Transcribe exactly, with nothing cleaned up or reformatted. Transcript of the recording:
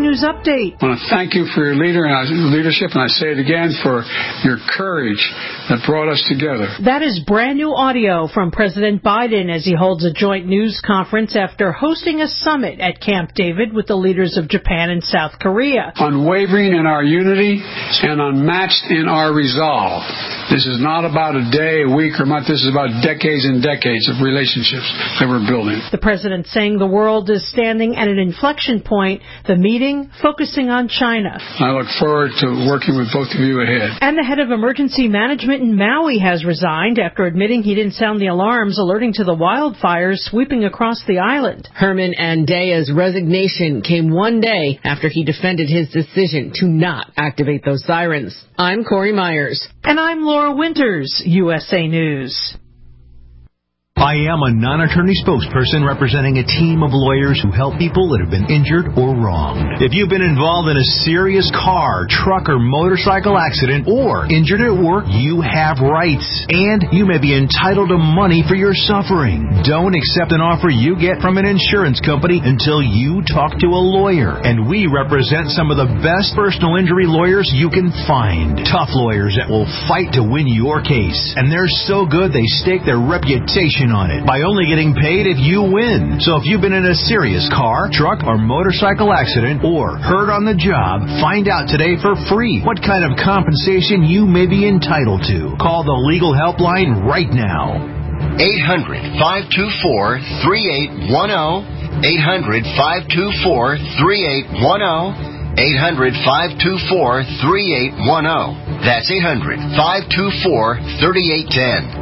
News Update. I want to thank you for your leader and leadership, and I say it again, for your courage that brought us together. That is brand new audio from President Biden as he holds a joint news conference after hosting a summit at Camp David with the leaders of Japan and South Korea. Unwavering in our unity and unmatched in our resolve. This is not about a day, a week, or month. This is about decades and decades of relationships that we're building. The president saying the world is standing at an inflection point, the meeting focusing on China. I look forward to working with both of you ahead. And the head of emergency management in Maui has resigned after admitting he didn't sound the alarms alerting to the wildfires sweeping across the island. Herman Andea's resignation came one day after he defended his decision to not activate those sirens. I'm Corey Myers. And I'm Laura Winters, U S A News. I am a non-attorney spokesperson representing a team of lawyers who help people that have been injured or wronged. If you've been involved in a serious car, truck, or motorcycle accident or injured at work, you have rights, and you may be entitled to money for your suffering. Don't accept an offer you get from an insurance company until you talk to a lawyer, and we represent some of the best personal injury lawyers you can find. Tough lawyers that will fight to win your case, and they're so good they stake their reputation on it by only getting paid if you win. So if you've been in a serious car, truck, or motorcycle accident or hurt on the job, find out today for free what kind of compensation you may be entitled to. Call the legal helpline right now. eight hundred, five two four, three eight one zero. eight hundred, five two four, three eight one zero. eight hundred, five two four, three eight one zero. That's eight hundred, five two four, three eight one zero.